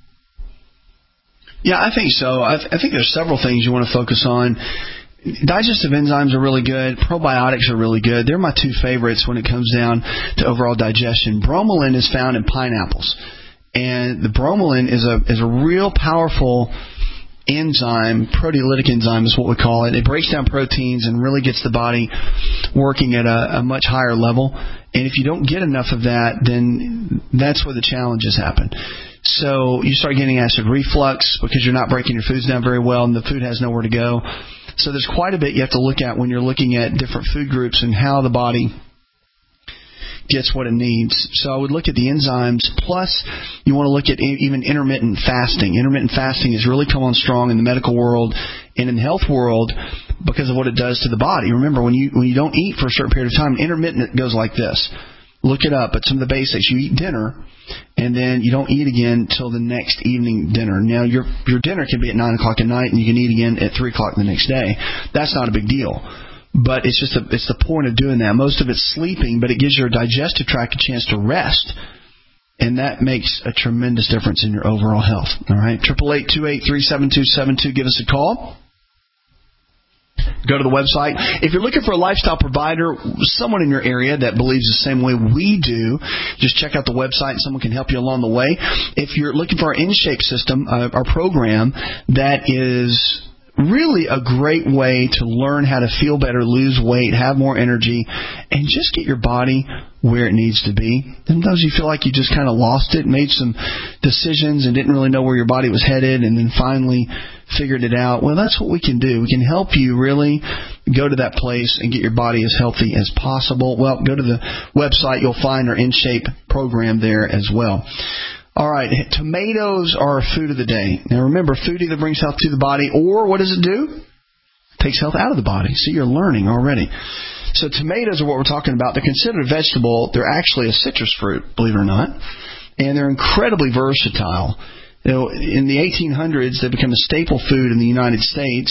Speaker 4: Yeah, I think so. I, th- I think there's several things you want to focus on. Digestive enzymes are really good. Probiotics are really good. They're my two favorites when it comes down to overall digestion. Bromelain is found in pineapples. And the bromelain is a is a real powerful enzyme, proteolytic enzyme is what we call it. It breaks down proteins and really gets the body working at a, a much higher level. And if you don't get enough of that, then that's where the challenges happen. So you start getting acid reflux because you're not breaking your foods down very well and the food has nowhere to go. So there's quite a bit you have to look at when you're looking at different food groups and how the body gets what it needs. So I would look at the enzymes. Plus, you want to look at even intermittent fasting. Intermittent fasting has really come on strong in the medical world and in the health world because of what it does to the body. Remember, when you when you don't eat for a certain period of time, intermittent goes like this. Look it up. It's some of the basics. You eat dinner, and then you don't eat again till the next evening dinner. Now, your your dinner can be at nine o'clock at night, and you can eat again at three o'clock the next day. That's not a big deal. But it's just a, it's the point of doing that. Most of it's sleeping, but it gives your digestive tract a chance to rest. And that makes a tremendous difference in your overall health. All right? eight eight eight, two eight three, seven two seven two. Give us a call. Go to the website. If you're looking for a lifestyle provider, someone in your area that believes the same way we do, just check out the website and someone can help you along the way. If you're looking for our InShape system, uh, our program, that is really a great way to learn how to feel better, lose weight, have more energy, and just get your body where it needs to be. Sometimes you feel like you just kind of lost it, made some decisions and didn't really know where your body was headed, and then finally figured it out. Well, that's what we can do. We can help you really go to that place and get your body as healthy as possible. Well, go to the website. You'll find our InShape program there as well. All right, tomatoes are food of the day. Now remember, food either brings health to the body or what does it do? It takes health out of the body. So you're learning already. So tomatoes are what we're talking about. They're considered a vegetable. They're actually a citrus fruit, believe it or not. And they're incredibly versatile. You know, in the eighteen hundreds, they became a staple food in the United States.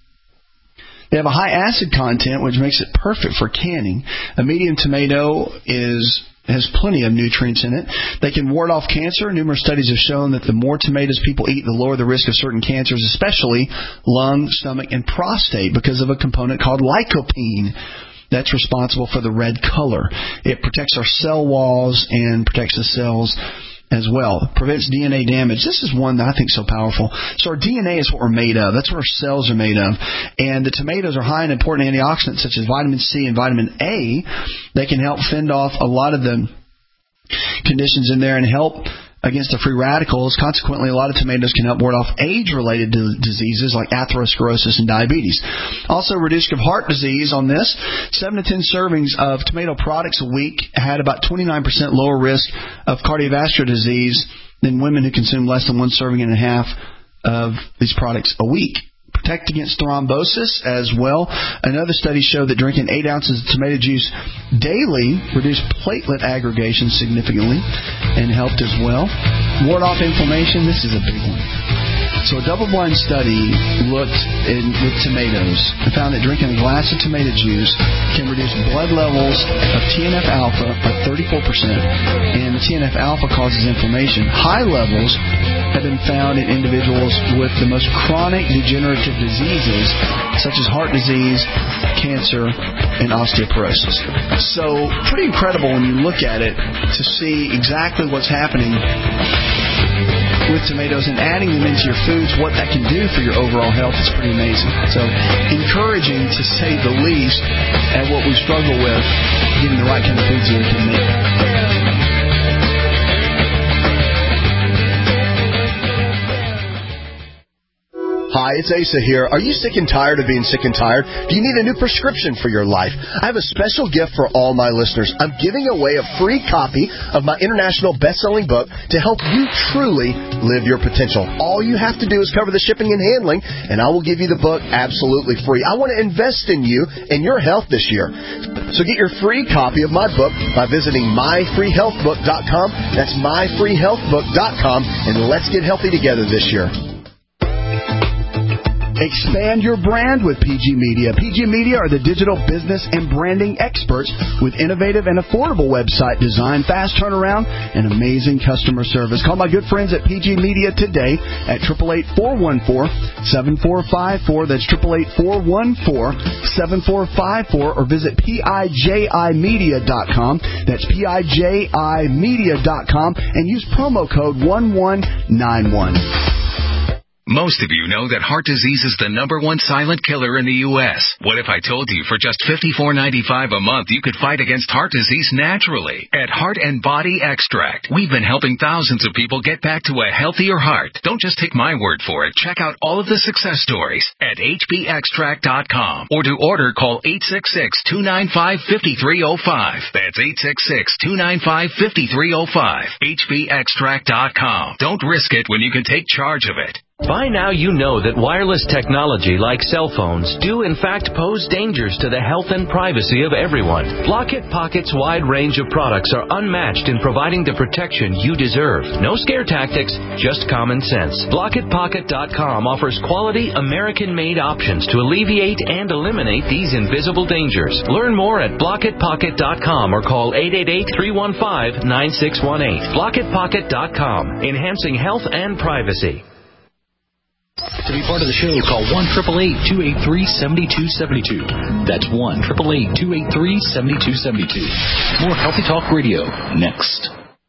Speaker 4: They have a high acid content, which makes it perfect for canning. A medium tomato is... has plenty of nutrients in it. They can ward off cancer. Numerous studies have shown that the more tomatoes people eat, the lower the risk of certain cancers, especially lung, stomach, and prostate, because of a component called lycopene that's responsible for the red color. It protects our cell walls and protects the cells as well. It prevents D N A damage. This is one that I think is so powerful. So our D N A is what we're made of. That's what our cells are made of. And the tomatoes are high in important antioxidants such as vitamin C and vitamin A. They can help fend off a lot of the conditions in there and help against the free radicals. Consequently, a lot of tomatoes can help ward off age-related diseases like atherosclerosis and diabetes. Also, reduce risk of heart disease on this. seven to ten servings of tomato products a week had about twenty-nine percent lower risk of cardiovascular disease than women who consume less than one serving and a half of these products a week. Protect against thrombosis as well. Another study showed that drinking eight ounces of tomato juice daily reduced platelet aggregation significantly and helped as well. Ward off inflammation. This is a big one. So a double-blind study looked in, with tomatoes and found that drinking a glass of tomato juice can reduce blood levels of T N F alpha by thirty-four percent, and the T N F alpha causes inflammation. High levels have been found in individuals with the most chronic degenerative diseases, such as heart disease, cancer, and osteoporosis. So pretty incredible when you look at it to see exactly what's happening with tomatoes and adding them into your foods, what that can do for your overall health is pretty amazing. So encouraging, to say the least, at what we struggle with, getting the right kind of foods in to make.
Speaker 6: Hi, it's Asa here. Are you sick and tired of being sick and tired? Do you need a new prescription for your life? I have a special gift for all my listeners. I'm giving away a free copy of my international best-selling book to help you truly live your potential. All you have to do is cover the shipping and handling, and I will give you the book absolutely free. I want to invest in you and your health this year. So get your free copy of my book by visiting my free health book dot com. That's my free health book dot com, and let's get healthy together this year.
Speaker 7: Expand your brand with P G Media. P G Media are the digital business and branding experts with innovative and affordable website design, fast turnaround, and amazing customer service. Call my good friends at P G Media today at eight eight eight, four one four, seven four five four. That's eight eight eight, four one four, seven four five four. Or visit P I J I media dot com. That's P I J I media dot com and use promo code one one nine one.
Speaker 22: Most of you know that heart disease is the number one silent killer in the U S What if I told you for just fifty-four ninety-five a month you could fight against heart disease naturally? At Heart and Body Extract, we've been helping thousands of people get back to a healthier heart. Don't just take my word for it. Check out all of the success stories at H B extract dot com. Or to order, call eight six six, two nine five, five three zero five. That's eight six six, two nine five, five three zero five. H B extract dot com. Don't risk it when you can take charge of it.
Speaker 23: By now you know that wireless technology like cell phones do in fact pose dangers to the health and privacy of everyone. Blockit Pocket's wide range of products are unmatched in providing the protection you deserve. No scare tactics, just common sense. Blockit Pocket dot com offers quality American-made options to alleviate and eliminate these invisible dangers. Learn more at Blockit Pocket dot com or call eight eight eight, three one five, nine six one eight. Blockit Pocket dot com, enhancing health and privacy.
Speaker 12: To be part of the show, call one eight eight eight, two eight three, seven two seven two. That's one eight eight eight, two eight three, seven two seven two. More Healthy Talk Radio next.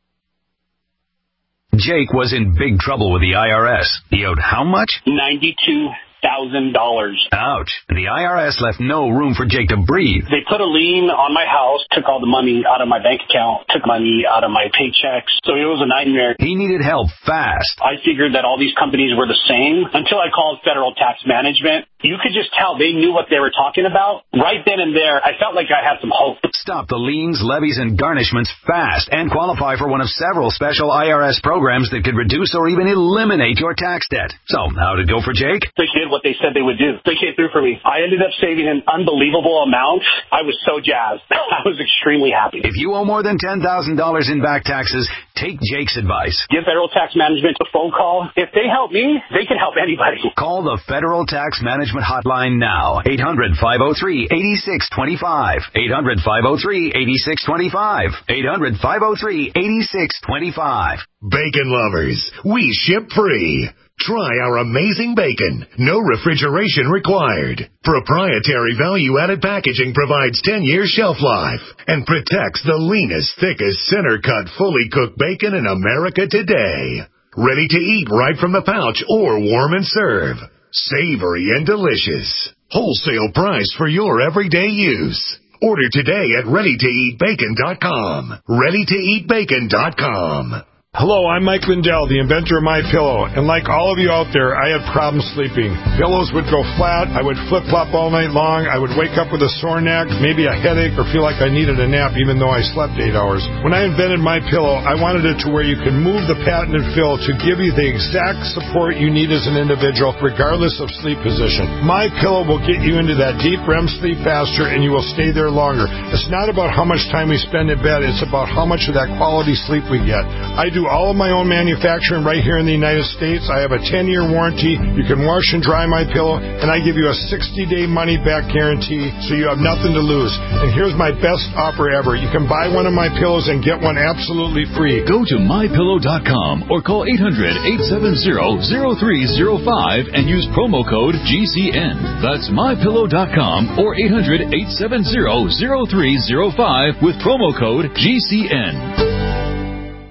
Speaker 24: Jake was in big trouble with the I R S. He owed how much?
Speaker 25: ninety-two thousand dollars.
Speaker 24: Ouch. The I R S left no room for Jake to breathe.
Speaker 25: They put a lien on my house, took all the money out of my bank account, took money out of my paychecks. So it was a nightmare.
Speaker 24: He needed help fast.
Speaker 25: I figured that all these companies were the same until I called Federal Tax Management. You could just tell they knew what they were talking about. Right then and there, I felt like I had some hope.
Speaker 24: Stop the liens, levies, and garnishments fast and qualify for one of several special I R S programs that could reduce or even eliminate your tax debt. So, how'd it go for Jake?
Speaker 25: They did what they said they would do. They came through for me. I ended up saving an unbelievable amount. I was so jazzed. I was extremely happy.
Speaker 24: If you owe more than ten thousand dollars in back taxes, take Jake's advice.
Speaker 25: Give Federal Tax Management a phone call. If they help me, they can help anybody.
Speaker 24: Call the Federal Tax Management Hotline now. eight hundred, five oh three, eight six two five. eight hundred, five oh three, eight six two five. eight hundred, five oh three, eight six two five.
Speaker 1: Bacon lovers, we ship free. Try our amazing bacon. No refrigeration required. Proprietary value-added packaging provides ten years shelf life and protects the leanest, thickest, center-cut, fully cooked bacon in America today. Ready to eat right from the pouch or warm and serve. Savory and delicious. Wholesale price for your everyday use. Order today at ready to eat bacon dot com. ready to eat bacon dot com.
Speaker 26: Hello, I'm Mike Lindell, the inventor of MyPillow, and like all of you out there, I had problems sleeping. Pillows would go flat, I would flip-flop all night long, I would wake up with a sore neck, maybe a headache, or feel like I needed a nap even though I slept eight hours. When I invented MyPillow, I wanted it to where you can move the patented fill to give you the exact support you need as an individual, regardless of sleep position. MyPillow will get you into that deep R E M sleep faster, and you will stay there longer. It's not about how much time we spend in bed, it's about how much of that quality sleep we get. I do all of my own manufacturing right here in the United States. I have a ten-year warranty. You can wash and dry my pillow, and I give you a sixty-day money-back guarantee, so you have nothing to lose. And here's my best offer ever. You can buy one of my pillows and get one absolutely free.
Speaker 13: Go to my pillow dot com or call eight hundred, eight seven zero, zero three zero five and use promo code G C N. That's my pillow dot com or eight hundred, eight seven zero, zero three zero five with promo code G C N.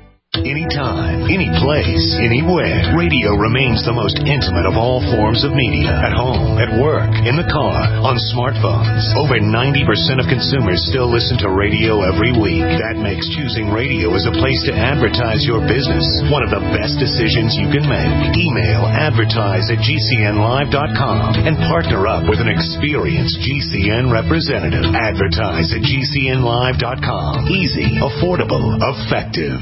Speaker 1: anytime, any place, anywhere. Radio remains the most intimate of all forms of media. At home, at work, in the car, on smartphones. Over ninety percent of consumers still listen to radio every week. That makes choosing radio as a place to advertise your business one of the best decisions you can make. Email advertise at G C N live dot com and partner up with an experienced G C N representative. Advertise at G C N live dot com. Easy, affordable, effective.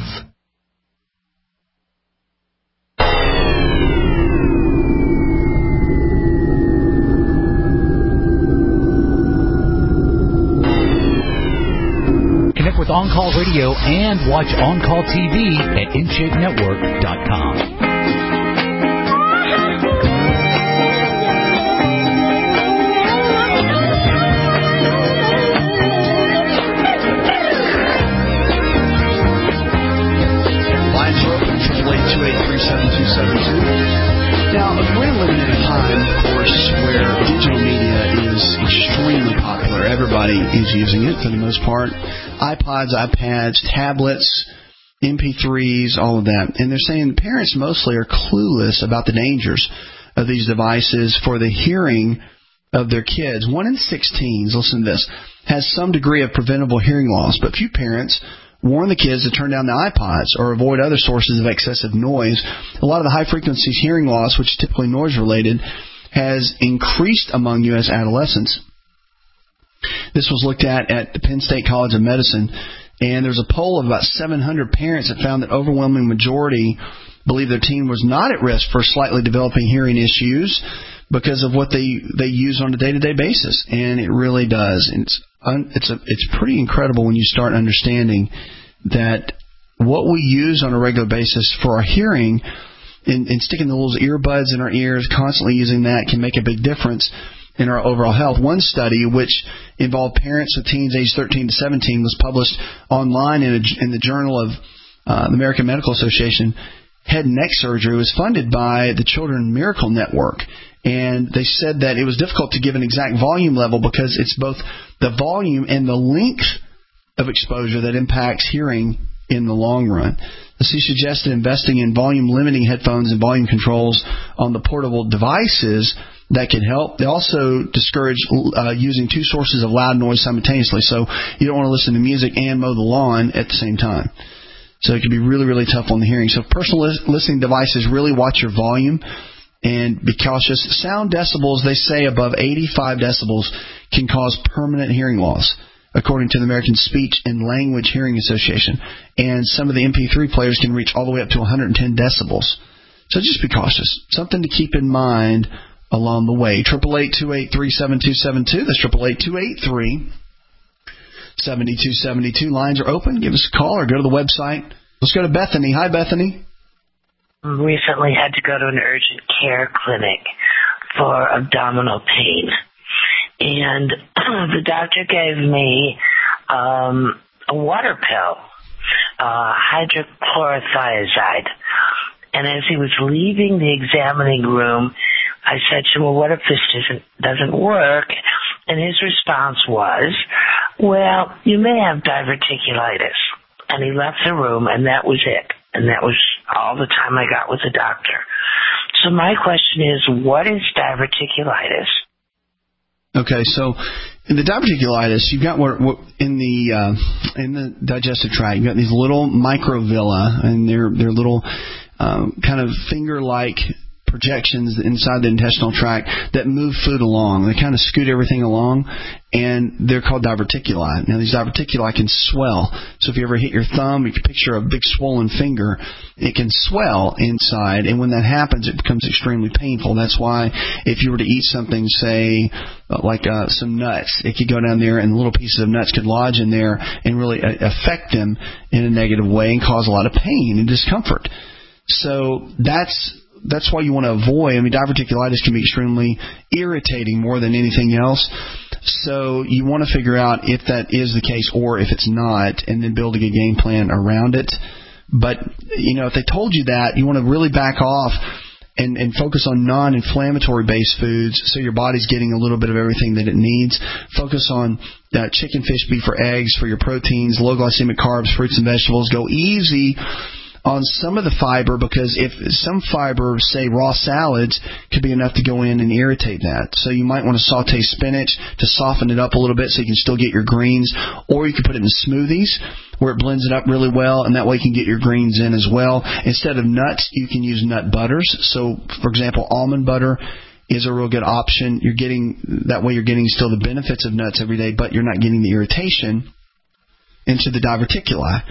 Speaker 12: Connect with On Call Radio and watch On Call T V at in shape network dot com.
Speaker 7: Now, we're in a limited time, of course, where digital media is extremely popular. Everybody is using it for the most part. iPods, iPads, tablets, M P threes, all of that. And they're saying parents mostly are clueless about the dangers of these devices for the hearing of their kids. One in six teens, listen to this, has some degree of preventable hearing loss, but few parents warn the kids to turn down the iPods or avoid other sources of excessive noise. A lot of the high-frequency hearing loss, which is typically noise-related, has increased among U S adolescents. This was looked at at the Penn State College of Medicine, and there's a poll of about seven hundred parents that found that overwhelming majority believe their teen was not at risk for slightly developing hearing issues because of what they, they use on a day-to-day basis, and it really does. And it's un, it's a, it's pretty incredible when you start understanding that what we use on a regular basis for our hearing and, and sticking the little earbuds in our ears, constantly using that, can make a big difference in our overall health. One study, which involved parents with teens aged thirteen to seventeen, was published online in, a, in the Journal of uh, the American Medical Association. Head and neck surgery was funded by the Children Miracle Network. And they said that it was difficult to give an exact volume level because it's both the volume and the length of exposure that impacts hearing in the long run. She suggested investing in volume-limiting headphones and volume controls on the portable devices that could help. They also discourage uh, using two sources of loud noise simultaneously, so you don't want to listen to music and mow the lawn at the same time. So it can be really, really tough on the hearing. So personal listening devices, really watch your volume and be cautious. Sound decibels, they say above eighty-five decibels, can cause permanent hearing loss, according to the American Speech and Language Hearing Association. And some of the M P three players can reach all the way up to one hundred ten decibels. So just be cautious. Something to keep in mind along the way. eight eight eight, two eight three, seven two seven two. That's eight eight eight, two eight three, seven two seven two. Lines are open. Give us a call or go to the website. Let's go to Bethany. Hi, Bethany.
Speaker 2: Recently had to go to an urgent care clinic for abdominal pain. And the doctor gave me um, a water pill, uh, hydrochlorothiazide. And as he was leaving the examining room, I said to him, well, what if this doesn't, doesn't work? And his response was, well, you may have diverticulitis. And he left the room, and that was it. And that was all the time I got with the doctor. So my question is, what is diverticulitis?
Speaker 7: Okay, so in the diverticulitis, you've got what, what in the uh, in the digestive tract, you've got these little microvilli, and they're they're little um, kind of finger-like projections inside the intestinal tract that move food along. They kind of scoot everything along, and they're called diverticuli. Now, these diverticuli can swell. So if you ever hit your thumb, if you picture a big swollen finger, it can swell inside, and when that happens, it becomes extremely painful. That's why if you were to eat something, say, like uh, some nuts, it could go down there, and little pieces of nuts could lodge in there and really affect them in a negative way and cause a lot of pain and discomfort. So that's That's why you want to avoid, I mean, diverticulitis can be extremely irritating more than anything else. So you want to figure out if that is the case or if it's not, and then build a good game plan around it. But, you know, if they told you that, you want to really back off and, and focus on non-inflammatory based foods so your body's getting a little bit of everything that it needs. Focus on uh, chicken, fish, beef, or eggs for your proteins, low glycemic carbs, fruits and vegetables. Go easy
Speaker 4: on some of the fiber, because if some fiber, say raw salads, could be enough to go in and irritate that. So you might want to saute spinach to soften it up a little bit so you can still get your greens, or you could put it in smoothies where it blends it up really well, and that way you can get your greens in as well. Instead of nuts, you can use nut butters. So, for example, almond butter is a real good option. You're getting that way you're getting still the benefits of nuts every day, but you're not getting the irritation into the diverticuli.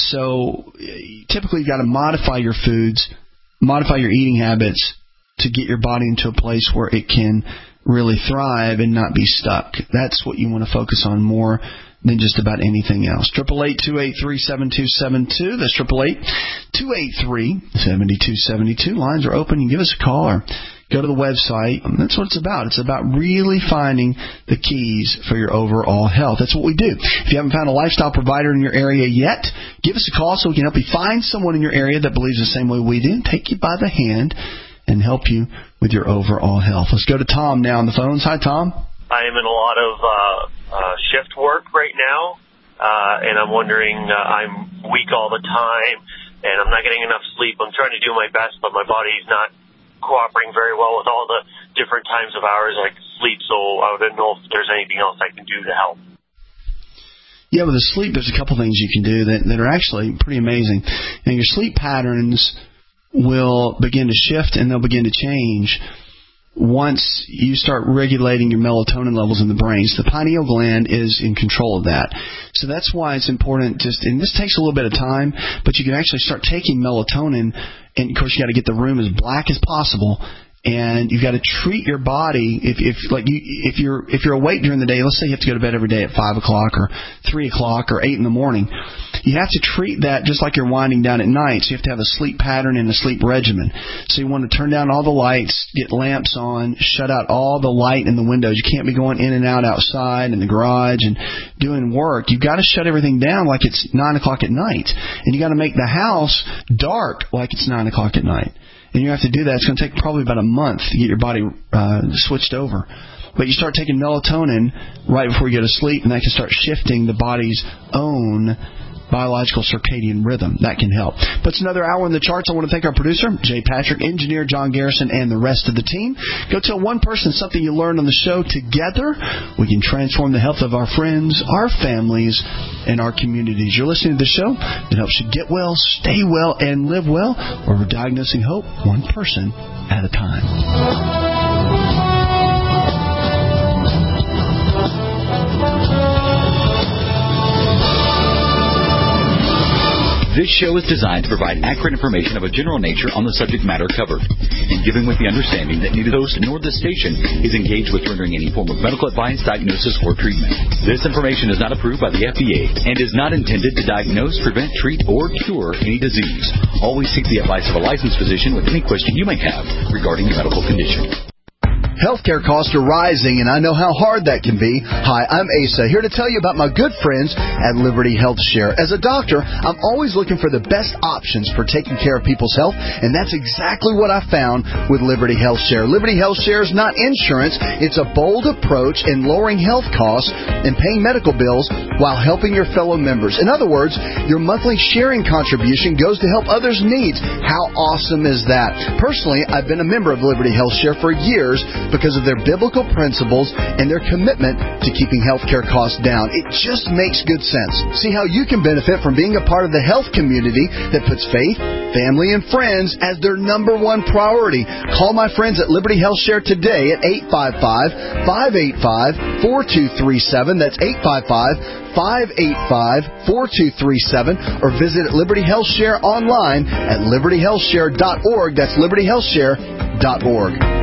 Speaker 4: So typically you've got to modify your foods, modify your eating habits to get your body into a place where it can really thrive and not be stuck. That's what you want to focus on more than just about anything else. Triple eight two eight three seven two seven two. That's triple eight two eight three seven two seven two. Lines are open. You can give us a call or go to the website. That's what it's about. It's about really finding the keys for your overall health. That's what we do. If you haven't found a lifestyle provider in your area yet, give us a call so we can help you find someone in your area that believes the same way we do, take you by the hand, and help you with your overall health. Let's go to Tom now on the phones. Hi, Tom.
Speaker 3: I am in a lot of uh, uh, shift work right now, uh, and I'm wondering, uh, I'm weak all the time, and I'm not getting enough sleep. I'm trying to do my best, but my body's not cooperating very well with all the different times of hours I can sleep, so I don't know if there's anything else I can do to help.
Speaker 4: Yeah, with the sleep, there's a couple things you can do that, that are actually pretty amazing. And your sleep patterns will begin to shift and they'll begin to change once you start regulating your melatonin levels in the brain. So the pineal gland is in control of that. So that's why it's important, just, and this takes a little bit of time, but you can actually start taking melatonin, and of course you got to get the room as black as possible. And you've got to treat your body if, if like you if you're if you're awake during the day. Let's say you have to go to bed every day at five o'clock or three o'clock or eight in the morning. You have to treat that just like you're winding down at night. So you have to have a sleep pattern and a sleep regimen. So you want to turn down all the lights, get lamps on, shut out all the light in the windows. You can't be going in and out outside in the garage and doing work. You've got to shut everything down like it's nine o'clock at night, and you got to make the house dark like it's nine o'clock at night. And you have to do that. It's going to take probably about a month to get your body uh, switched over. But you start taking melatonin right before you go to sleep, and that can start shifting the body's own biological circadian rhythm. That can help. But it's another hour in the charts. I want to thank our producer, Jay Patrick, engineer John Garrison, and the rest of the team. Go tell one person something you learned on the show. Together, we can transform the health of our friends, our families, and our communities. You're listening to the show that helps you get well, stay well, and live well, where we're diagnosing hope one person at a time.
Speaker 12: This show is designed to provide accurate information of a general nature on the subject matter covered, and given with the understanding that neither the host nor the station is engaged with rendering any form of medical advice, diagnosis, or treatment. This information is not approved by the F D A and is not intended to diagnose, prevent, treat, or cure any disease. Always seek the advice of a licensed physician with any question you may have regarding your medical condition.
Speaker 6: Healthcare costs are rising, and I know how hard that can be. Hi, I'm Asa, here to tell you about my good friends at Liberty Health Share. As a doctor, I'm always looking for the best options for taking care of people's health, and that's exactly what I found with Liberty Health Share. Liberty Health Share is not insurance. It's a bold approach in lowering health costs and paying medical bills while helping your fellow members. In other words, your monthly sharing contribution goes to help others' needs. How awesome is that? Personally, I've been a member of Liberty Health Share for years because of their biblical principles and their commitment to keeping healthcare costs down. It just makes good sense. See how you can benefit from being a part of the health community that puts faith, family, and friends as their number one priority. Call my friends at Liberty Health Share today at eight five five, five eight five, four two three seven. That's eight five five, five eight five, four two three seven. Or visit Liberty Health Share online at liberty health share dot org. That's liberty health share dot org.